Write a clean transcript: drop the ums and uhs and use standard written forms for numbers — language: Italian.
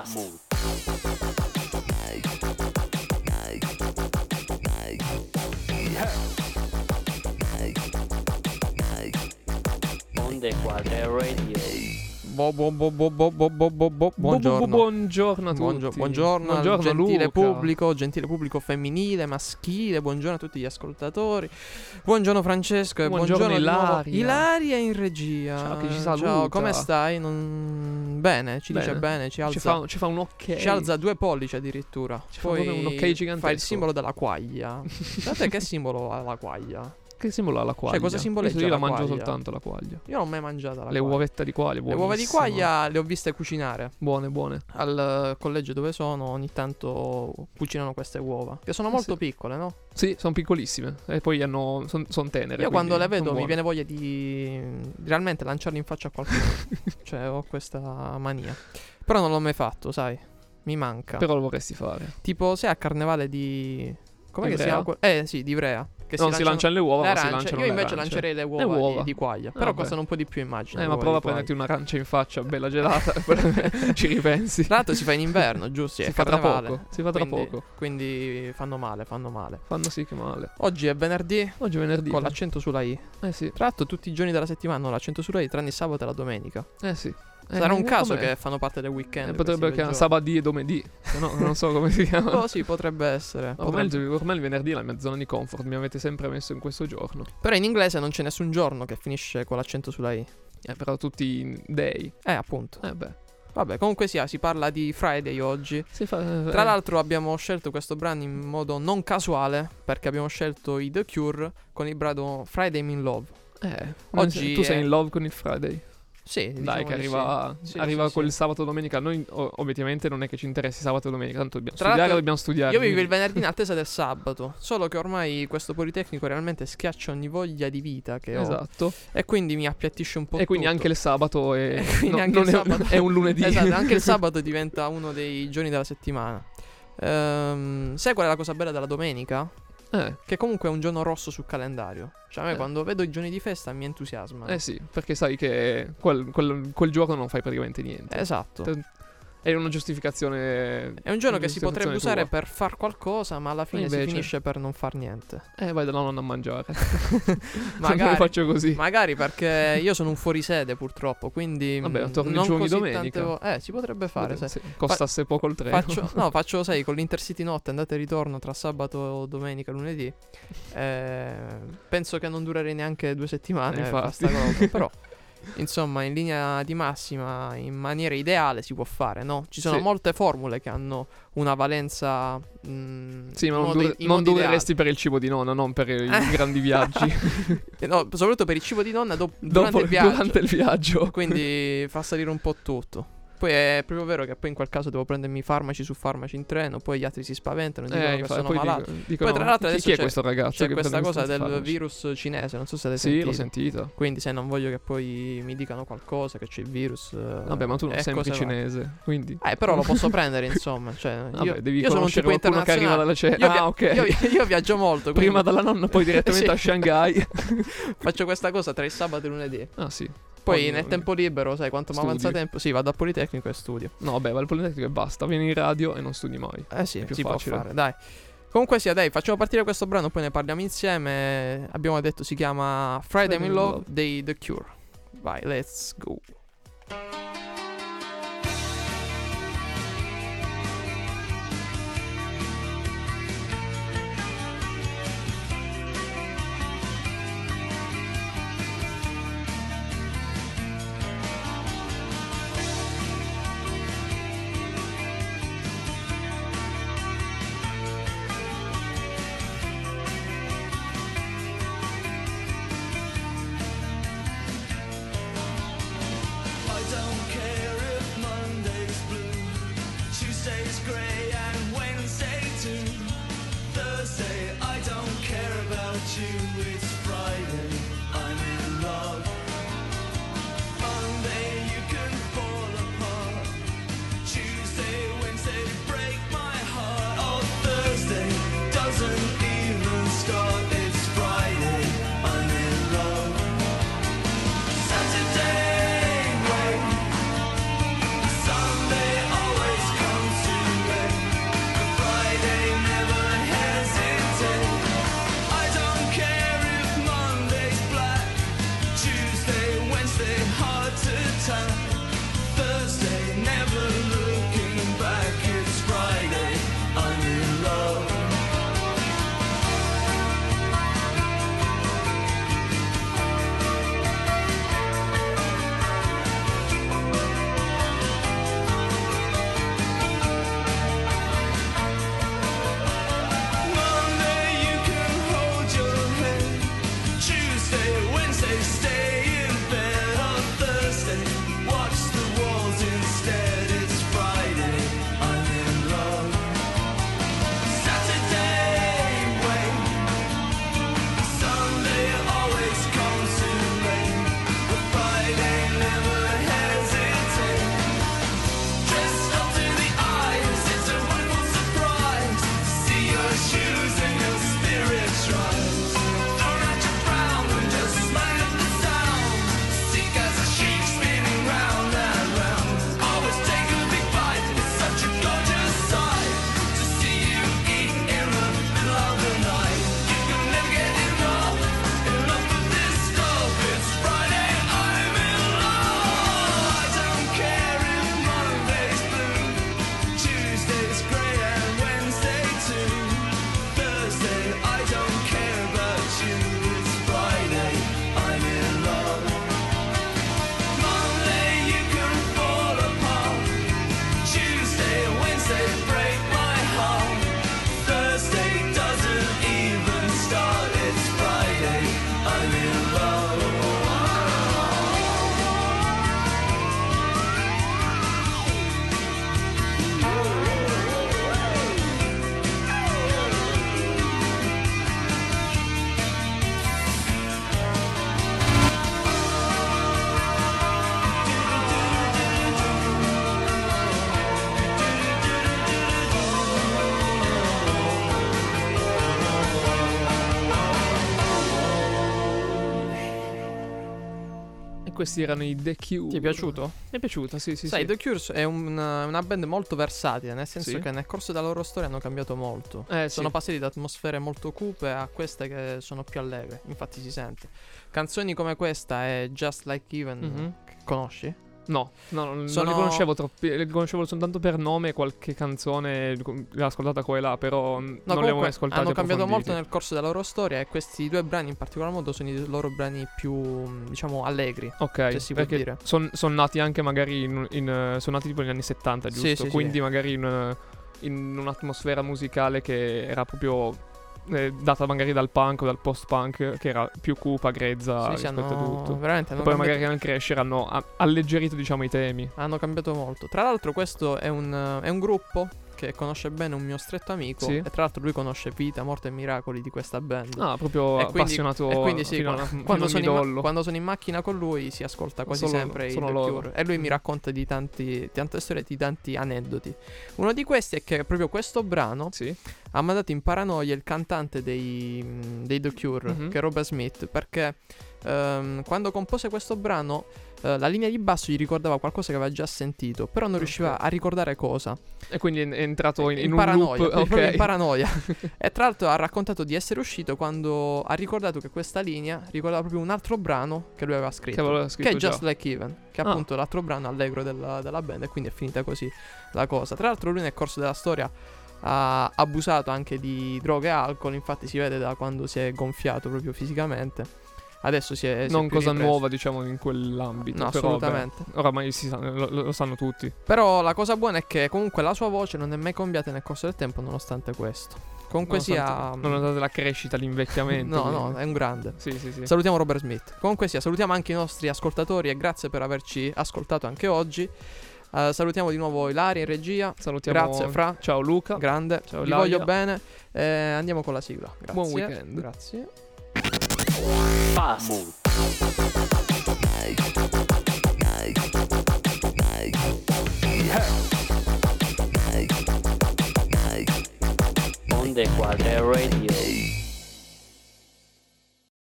Podcast. Onde Quadre Radio. Buongiorno. Buongiorno a tutti. Buongiorno al Luca. gentile pubblico femminile, maschile. Buongiorno a tutti gli ascoltatori. Buongiorno Francesco e Buongiorno di nuovo Ilaria. Ilaria in regia. Ciao, che ci saluta. Ciao, come stai? Bene, ci dice bene, ci alza. Ci fa un ok. Ci alza 2 pollici addirittura. Ci fa Poi proprio un ok gigantesco. fa il simbolo della quaglia. Sapete che simbolo ha la quaglia? Che simbolo ha la quaglia? Cioè, cosa simboleggia Io la la mangio quaglia? soltanto la quaglia. Io non ho mai mangiato la Le quaglia. uovetta di quaglia, Le uova di buonissime. quaglia le ho viste cucinare. Buone. Al collegio dove sono ogni tanto cucinano queste uova, che sono molto Sì. piccole, no? Sì, sono piccolissime. E poi son tenere. Io quando le quindi vedo son mi buone. viene voglia di realmente lanciarle in faccia a qualcuno. Cioè ho questa mania. Però non l'ho mai fatto, sai. Mi manca. Però lo vorresti fare. Tipo sai a carnevale di... Com'è che si Ivrea? chiama? Sì, di Ivrea. Che Non si lanciano le uova, le ma si arance. lanciano Io le invece arance. lancerei le Le uova, uova. Di quaglia. Però Vabbè. costano un po' di più, immagino. Ma le uova prova a di quaglia. prenderti un'arancia in faccia, bella gelata. E poi ci ripensi. Tra l'altro si fa in inverno, giusto? Si è fa tra carnevale. poco. Si fa tra Quindi- poco. Quindi fanno male. Fanno sì che male. Oggi è venerdì Oggi è venerdì. con l'accento sulla I. sì. Tra l'altro tutti i giorni della settimana hanno l'accento sulla I, tranne il sabato e la domenica. Sì. Sarà un caso com'è? che fanno parte del weekend. Potrebbe questi due chiamare sabadì e domeddì. Se no, non so come si chiama. giorni. Oh sì, potrebbe essere. Ormai Potrebbe. il venerdì è la mia zona di comfort. Mi avete sempre messo in questo giorno. Però in inglese non c'è nessun giorno che finisce con l'accento sulla I. Però tutti i day. Appunto. Beh. Vabbè, comunque sia, si parla di Friday oggi. Si fa. Tra l'altro abbiamo scelto questo brano in modo non casuale, perché abbiamo scelto i The Cure con il brano Friday I'm in Love. Oggi tu sei è- in love con il Friday. Sì, Dai, diciamo che di arriva, sì. Sì, arriva sì, quel sì. sabato domenica. Noi ovviamente non è che ci interessi sabato e domenica. Tanto dobbiamo Tra studiare, l'altro, dobbiamo studiare. Io vivo il quindi- venerdì in attesa del sabato. Solo che ormai questo Politecnico realmente schiaccia ogni voglia di vita che ho. Esatto. E quindi mi appiattisce un po' E quindi tutto. anche il sabato è. E quindi anche non il è, sabato- è un lunedì. Esatto, anche il sabato diventa uno dei giorni della settimana. Sai qual è la cosa bella della domenica? Che comunque è un giorno rosso sul calendario. Cioè a me quando vedo i giorni di festa mi entusiasma. Sì, perché sai che quel giorno non fai praticamente niente. Esatto. È una giustificazione. È un giorno che si potrebbe giustificazione usare per far qualcosa, ma alla fine Invece- si finisce per non far niente. tua. Vai da nonna a mangiare. Magari, Io faccio così. magari perché io sono un fuorisede purtroppo, quindi Vabbè, torni non giorni così domenica. si potrebbe fare, sai. Se costasse poco il treno. Faccio, sai, con l'Intercity notte, andata e ritorno tra sabato, domenica e lunedì. Penso che non durerei neanche 2 settimane. Infatti. Sta cosa, però, insomma, in linea di massima, in maniera ideale si può fare, no? Ci sono Sì. molte formule che hanno una valenza. Sì, ma non dureresti per il cibo di nonna, non per i grandi viaggi. No, soprattutto per il cibo di nonna durante il viaggio. Durante il viaggio. Quindi fa salire un po' tutto. Poi è proprio vero che poi in quel caso devo prendermi farmaci su farmaci in treno. Poi gli altri si spaventano, dicono che Infatti, sono poi malato. dicono, Poi tra l'altro chi adesso è questo ragazzo C'è che questa prende cosa questi del farmaci? virus cinese, non so se l'hai Sì, sentito. l'ho sentito. Quindi se non voglio che poi mi dicano qualcosa, che c'è il virus. Vabbè, ma tu non e sembri cose varie. cinese, quindi. Però lo posso prendere, insomma. Cioè, Vabbè, devi io sono un conoscere tipo qualcuno che arriva internazionale. dalla Cina. Ok. Io viaggio molto. quindi Prima dalla nonna, poi direttamente Sì. a Shanghai. faccio questa cosa tra il sabato e il lunedì. Ah, sì. Poi Ogni- nel tempo libero, sai quanto mi Studi. avanza tempo? Sì, vado al Politecnico e studio. No, vabbè, va al Politecnico e basta. Vieni in radio e non studi mai. Sì, È più si facile. può fare, dai. Comunque sia, dai, facciamo partire questo brano, poi ne parliamo insieme. Abbiamo detto si chiama Friday I'm in Love dei The Cure. Vai, let's go. questi erano i The Cure. Ti è piaciuto? Mi è piaciuta, sì. Sai, The Cure è una band molto versatile, nel senso Sì. che nel corso della loro storia hanno cambiato molto. Sono passati da atmosfere molto cupe a queste che sono più allegre, infatti si sente. Canzoni come questa e Just Like Even, conosci? No, non li conoscevo troppi. Li conoscevo soltanto per nome, qualche canzone l'ho ascoltata qua e là, però non le ho mai ascoltate. Hanno cambiato molto nel corso della loro storia e questi due brani in particolar modo sono i loro brani più, diciamo, allegri. Ok, se si può dire. Sono nati anche magari sono nati tipo negli anni 70, giusto? Sì, quindi magari in un'atmosfera musicale che era proprio data magari dal punk o dal post-punk, che era più cupa, grezza rispetto a tutto. Veramente e poi magari nel crescere hanno alleggerito, diciamo, i temi. Hanno cambiato molto. Tra l'altro questo è un gruppo che conosce bene un mio stretto amico. Sì. E tra l'altro lui conosce Vita, Morte e Miracoli di questa band. Proprio appassionato. E quindi sì, quando sono in macchina con lui si ascolta quasi sempre i The Cure. E lui mi racconta di tante storie, di tanti aneddoti. Uno di questi è che proprio questo brano ha mandato in paranoia il cantante dei The Cure, che è Robert Smith, perché quando compose questo brano la linea di basso gli ricordava qualcosa che aveva già sentito, però non riusciva a ricordare cosa. E quindi è entrato in un paranoia, loop. proprio in paranoia. E tra l'altro ha raccontato di essere uscito quando ha ricordato che questa linea ricordava proprio un altro brano che lui aveva scritto, che è Just Like Even, che è appunto l'altro brano allegro della band, e quindi è finita così la cosa. Tra l'altro lui nel corso della storia ha abusato anche di droghe e alcol, infatti si vede da quando si è gonfiato proprio fisicamente. Adesso si è non cosa ripreso. nuova, diciamo, in quell'ambito. No, però, assolutamente. Oramai lo sanno tutti. Però la cosa buona è che comunque la sua voce non è mai cambiata nel corso del tempo, nonostante questo. Comunque nonostante la crescita, l'invecchiamento. No, è un grande. Sì. Salutiamo Robert Smith. Comunque salutiamo anche i nostri ascoltatori e grazie per averci ascoltato anche oggi. Salutiamo di nuovo Ilaria in regia. Salutiamo. Grazie Fra. Ciao Luca. Grande. Ciao, vi voglio bene. Andiamo con la sigla. Grazie. Buon weekend. Grazie. Fast Onde Quadre Radio.